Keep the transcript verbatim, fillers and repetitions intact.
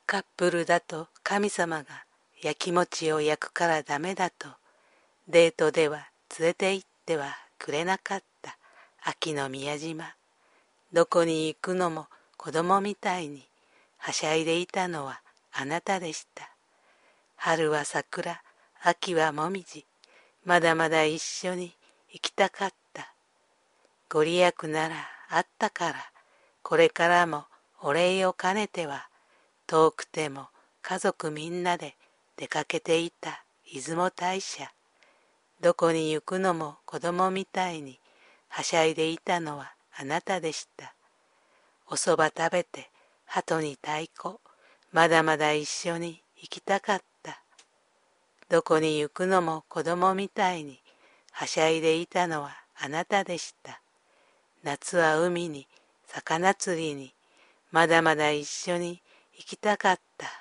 カップルだと神様がやきもちを焼くからダメだと、デートでは連れて行ってはくれなかった秋の宮島。どこに行くのも子供みたいにはしゃいでいたのはあなたでした。春は桜、秋はもみじ、まだまだ一緒に行きたかった。ご利益ならあったから、これからもお礼を兼ねては、遠くても家族みんなで出かけていた出雲大社。どこに行くのも子供みたいにはしゃいでいたのはあなたでした。おそば食べて鳩に太鼓、まだまだ一緒に行きたかった。どこに行くのも子供みたいにはしゃいでいたのはあなたでした。夏は海に魚釣りにまだまだ一緒に行きたかった。